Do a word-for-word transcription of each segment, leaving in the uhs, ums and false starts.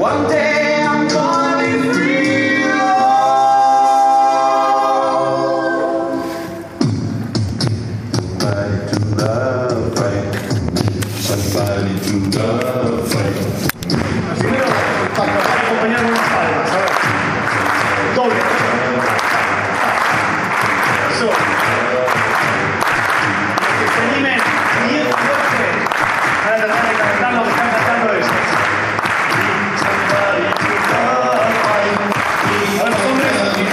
One day I'm gonna be free. Somebody to love, right? Somebody to love, right? Primero, para acompañar unas palmas, a ver. Doble. Eso. Que se animen bien fuerte. Van a tratar de cantar lo que están cantando ellos. Somebody to love, right? A ver, los hombres.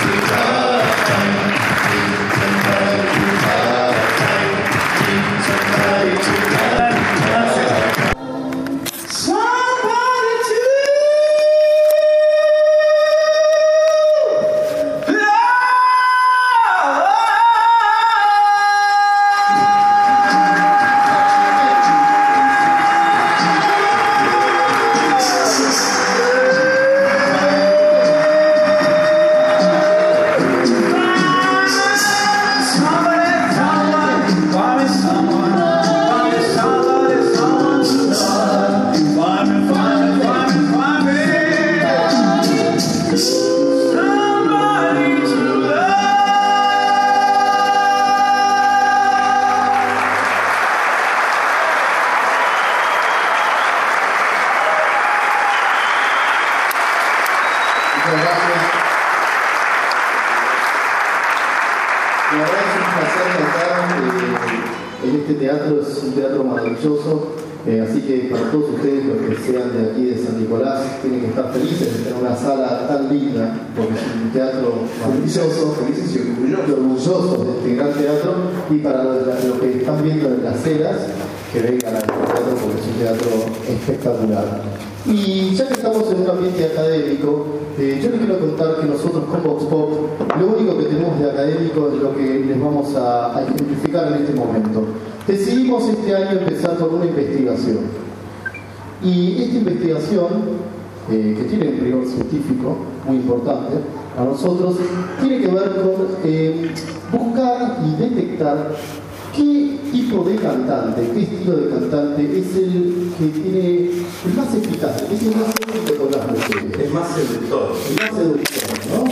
La verdad es un placer cantar eh, en este teatro, es un teatro maravilloso, eh, así que para todos ustedes, los que sean de aquí de San Nicolás, tienen que estar felices de tener una sala tan linda, porque es un teatro maravilloso, felices y orgullosos de este gran teatro, y para los, los que están viendo en las ceras, que vengan al teatro porque es un teatro espectacular. Y ya que estamos en un ambiente académico, eh, yo les quiero contar que nosotros con Vox Pop lo único que tenemos de académico es lo que les vamos a, a ejemplificar en este momento. Decidimos este año empezar con una investigación. Y esta investigación, eh, que tiene un rigor científico muy importante a nosotros, tiene que ver con eh, buscar y detectar qué tipo de cantante, qué estilo de cantante es el que tiene el más eficaz, es el más único con las mujeres. Es más seductor. El más seductor, ¿no?